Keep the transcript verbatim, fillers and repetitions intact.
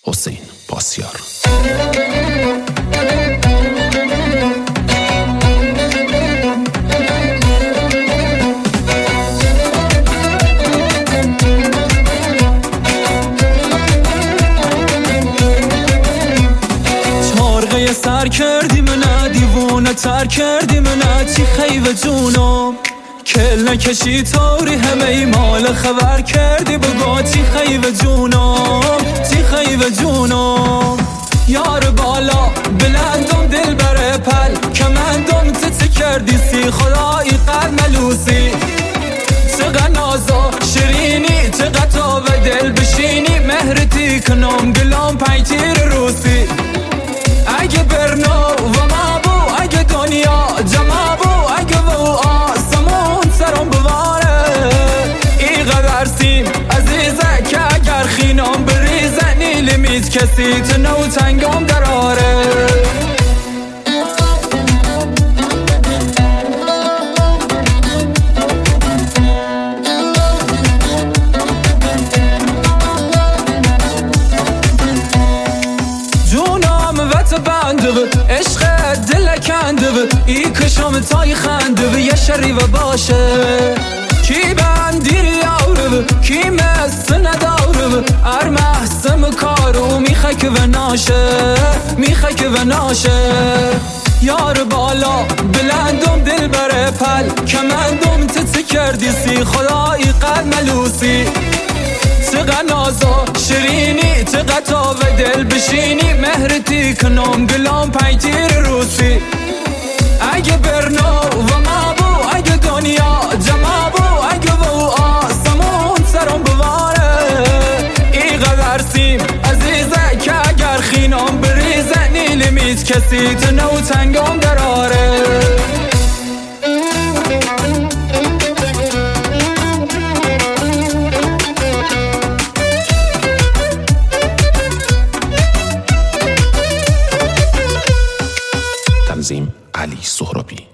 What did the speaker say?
حسین پاسیار. چارقه سر کردی منه، دیوونه تر کردی منه، چی خیوه جونم کل نکشی تاری همه ای مال خبر کردی بگو چی خیوه جونم چی خیوه جونم. یار بالا بلندم دل بره پل کمندم تتی کردی سی خدایی قلب ملوسی. چقدر نازا شیرینی چقدر تا و دل بشینی مهرتی کنم گلام پنجتیر روسی. اگه برنو و ما بو اگه دنیا جمع بو اگه و آسمون سرم بواره ای قدر سیم عزیزه که اگر خینام بریزه نیلی میز کسی تنو تنگام دراره. عشق دل کنده و ای کشم تای خنده و یه شری و باشه کی بندیر یاره و کی مست نداره و ار محسم کارو میخه که و ناشه میخه که و ناشه. یار بالا بلندم دل بره پل کمندم تتی کردی سی خدایی قلب ملوسی. چقدر نازا شیرینی چقدر تا و دل بشینی مهرتی کنم گلام پنجتیر روسی. اگه برنو و ما بو اگه دنیا جمع بو اگه و آسمون سرم بواره ای قدر سیم عزیزه که اگر خینام بریزه نیلی میز کسی تنو تنگام دراره. تنظیم علی سهرابی.